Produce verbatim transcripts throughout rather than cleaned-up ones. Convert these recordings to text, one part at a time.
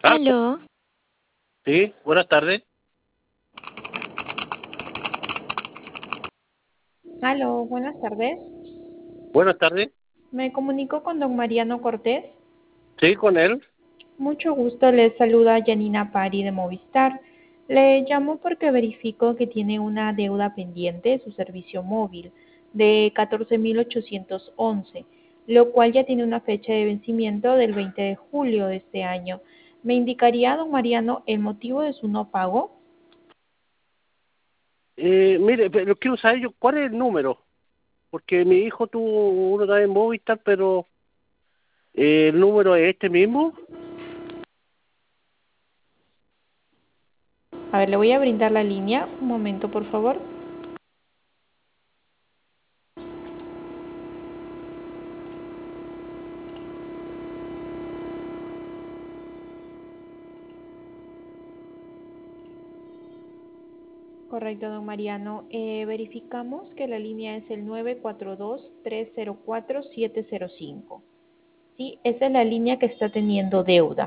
Ah, Aló, sí, buenas tardes. Aló, buenas tardes. Buenas tardes. Me comunico con don Mariano Cortés. Sí, con él. Mucho gusto, le saluda Janina Pari de Movistar. Le llamo porque verifico que tiene una deuda pendiente de su servicio móvil de catorce mil ochocientos once, lo cual ya tiene una fecha de vencimiento del veinte de julio de este año. ¿Me indicaría, don Mariano, el motivo de su no pago? Eh, mire, pero quiero saber yo cuál es el número, porque mi hijo tuvo uno también en Movistar, pero eh, el número es este mismo. A ver, le voy a brindar la línea. Un momento, por favor. Correcto, don Mariano. Eh, verificamos que la línea es el nueve cuatro dos, tres cero cuatro, siete cero cinco. Sí, esa es la línea que está teniendo deuda.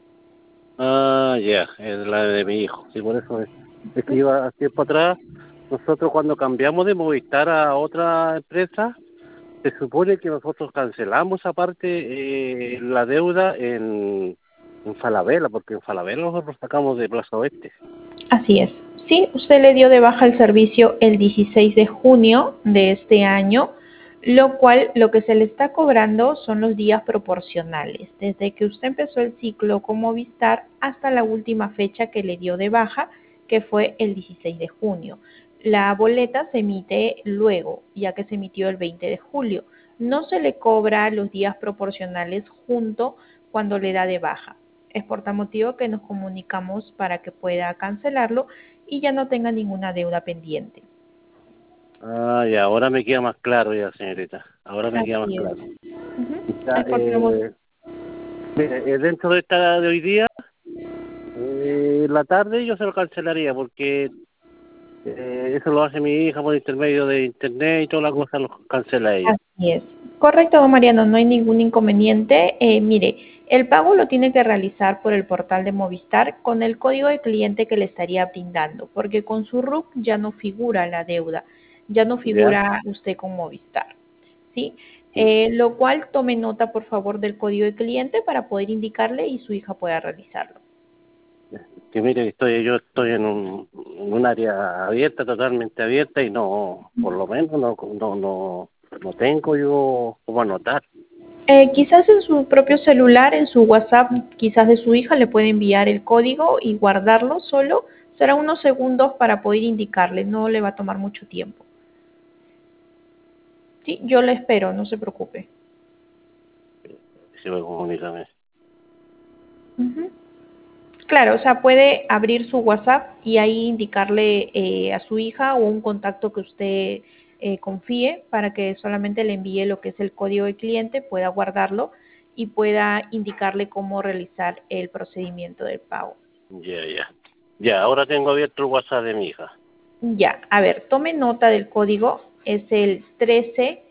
Ah, ya, es la de mi hijo. Sí, por eso es. Es que iba a tiempo atrás, nosotros cuando cambiamos de Movistar a otra empresa, se supone que nosotros cancelamos aparte eh, la deuda en, en Falabella, porque en Falabella nosotros sacamos de Plaza Oeste. Así es. Sí, usted le dio de baja el servicio el dieciséis de junio de este año, lo cual lo que se le está cobrando son los días proporcionales, desde que usted empezó el ciclo con Movistar hasta la última fecha que le dio de baja, que fue el dieciséis de junio. La boleta se emite luego, ya que se emitió el veinte de julio. No se le cobra los días proporcionales junto cuando le da de baja. Es por tal motivo que nos comunicamos para que pueda cancelarlo y ya no tenga ninguna deuda pendiente. Ah, ya, ahora me queda más claro ya, señorita. Ahora me queda más Así es. claro. Ujú. Ya, Es por tal mo- eh, mire, eh, dentro de esta de hoy día, eh, la tarde yo se lo cancelaría porque eh, eso lo hace mi hija por intermedio de internet y todas las cosas lo cancela ella. Así es. Correcto, don Mariano, no hay ningún inconveniente. Eh, mire, el pago lo tiene que realizar por el portal de Movistar con el código de cliente que le estaría brindando, porque con su R U C ya no figura la deuda, ya no ¿Ya? figura usted con Movistar. ¿Sí? Eh, lo cual tome nota, por favor, del código de cliente para poder indicarle y su hija pueda realizarlo. Que mire, estoy, yo estoy en un, en un área abierta, totalmente abierta y no, por lo menos no, no, no, no tengo yo cómo anotar. Eh, quizás en su propio celular, en su WhatsApp, quizás de su hija, le puede enviar el código y guardarlo solo. Será unos segundos para poder indicarle, no le va a tomar mucho tiempo. Sí, yo le espero, no se preocupe. Si me comunícame. Ujú. Claro, o sea, puede abrir su WhatsApp y ahí indicarle eh, a su hija o un contacto que usted eh, confíe para que solamente le envíe lo que es el código de cliente, pueda guardarlo y pueda indicarle cómo realizar el procedimiento del pago. Ya, ya. Ya, ahora tengo abierto el WhatsApp de mi hija. Ya, a ver, tome nota del código, es el trece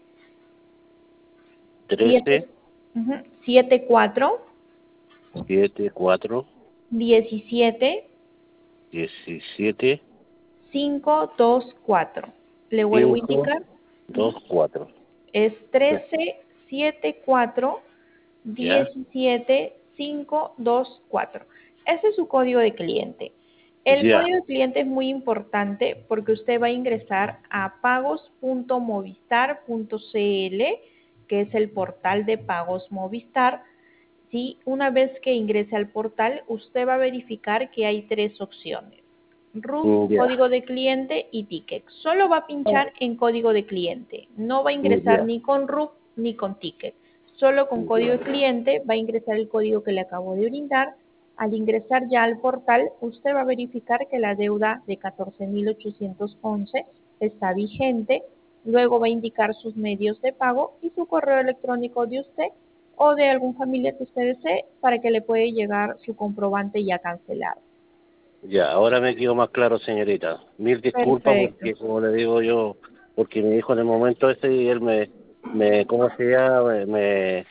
Trece setenta y cuatro siete cuatro diecisiete diecisiete quinientos veinticuatro. Le vuelvo a cinco indicar, dos cuatro. es trece setenta y cuatro ¿Ya? diecisiete quinientos veinticuatro. Ese es su código de cliente. El Ya. código de cliente es muy importante porque usted va a ingresar a pagos punto movistar punto cl, que es el portal de pagos Movistar. ¿Sí? Una vez que ingrese al portal, usted va a verificar que hay tres opciones: R U Mm, C, ya. código de cliente y ticket. Solo va a Ah, pinchar en código de cliente. No va a mm, ingresar ya. ni con R U C ni con ticket. Solo con Mm, código ya. de cliente va a ingresar el código que le acabo de brindar. Al ingresar ya al portal, usted va a verificar que la deuda de catorce mil ochocientos once está vigente. Luego va a indicar sus medios de pago y su correo electrónico de usted o de algún familiar que usted desee para que le puede llegar su comprobante ya cancelado. Ya, ahora me quedo más claro, señorita. Mil disculpas Perfecto. porque, como le digo yo, porque mi hijo en el momento ese, y él me, me ¿cómo se llama? Me,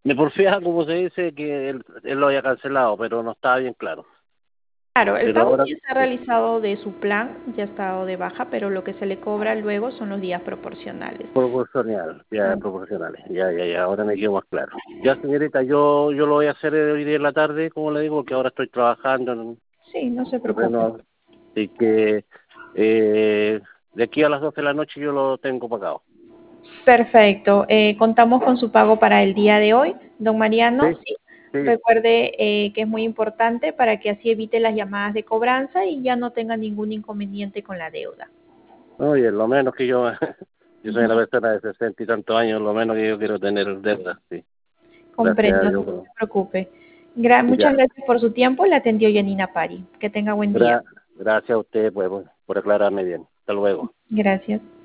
Me porfía, como se dice, que él, él lo haya cancelado, pero no estaba bien claro. Claro, el Pero pago ahora, sí está sí, realizado de su plan, ya está dado de baja, pero lo que se le cobra luego son los días proporcionales. proporcional, ya Ah, proporcionales, ya, ya, ya, ahora me quedo más claro. Ya, señorita, yo yo lo voy a hacer hoy día en la tarde, como le digo, porque ahora estoy trabajando en sí, no se preocupe. terreno, y que eh, de aquí a las doce de la noche yo lo tengo pagado. Perfecto. Eh, contamos con su pago para el día de hoy, don Mariano. Sí, Sí. sí. Recuerde eh, que es muy importante para que así evite las llamadas de cobranza y ya no tenga ningún inconveniente con la deuda. Oye, lo menos que yo, yo soy una Ujú. persona de sesenta y tantos años, lo menos que yo quiero tener deuda, sí. Gracias a Comprendo, no Dios. se preocupe. Gra- muchas Ya. gracias por su tiempo. La atendió Yanina Pari. Que tenga buen día. Gra- gracias a usted pues, por por aclararme bien. Hasta luego. Gracias.